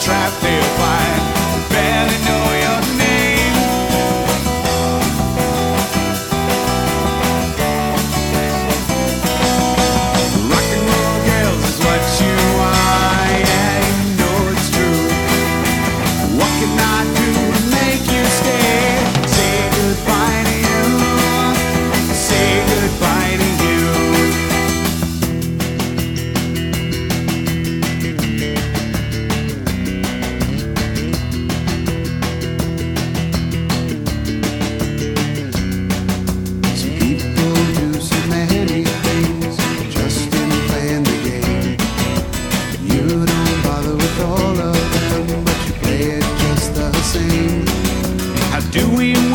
trap they'll find. Barely know your name. Rock and roll girls is what you are, yeah, you know it's true. What can I do to make you stay? Say goodbye to you. Say goodbye to you. Some people do so many things just in playing the game. You don't bother with all of them, but you play it just the same. How do we